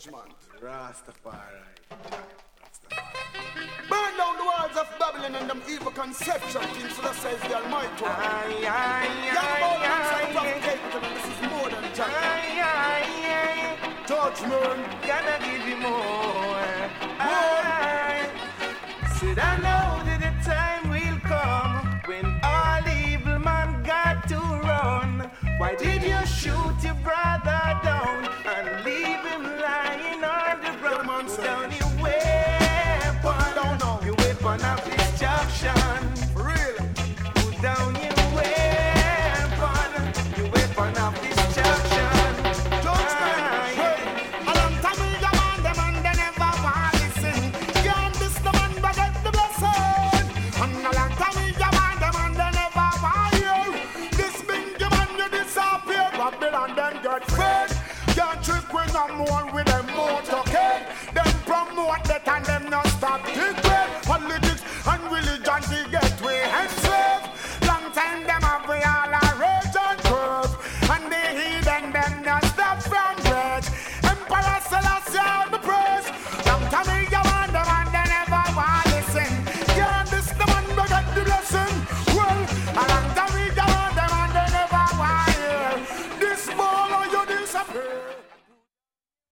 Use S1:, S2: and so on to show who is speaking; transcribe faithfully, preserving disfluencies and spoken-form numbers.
S1: judgment.
S2: Rastafari.
S1: Burn down the walls of Babylon and them evil conception things, so that says the Almighty One.
S2: Aye, aye,
S1: Young
S2: aye,
S1: Paul
S2: aye,
S1: and Prophet
S2: aye.
S1: Capital, and this is more than judgment.
S2: Aye, aye, aye.
S1: Judgment.
S2: Gotta give you more. Aye. Said I know that the time will come when all evil man got to run. Why did you shoot your brother down and leave him lying on the ground? Put down your weapon, your weapon of destruction.
S1: For real.
S2: Put down your weapon, your weapon of destruction.
S1: Judgment.
S2: Aye.
S1: Hey. A long time we a man, them and they never want listen. Can't this the man but get the blessing. And a long time we a man, them and they never want hear. This big man you disappear. Babylon them get fed. Can't trick when I'm more with them motorcade. Them promote that and them not stop it.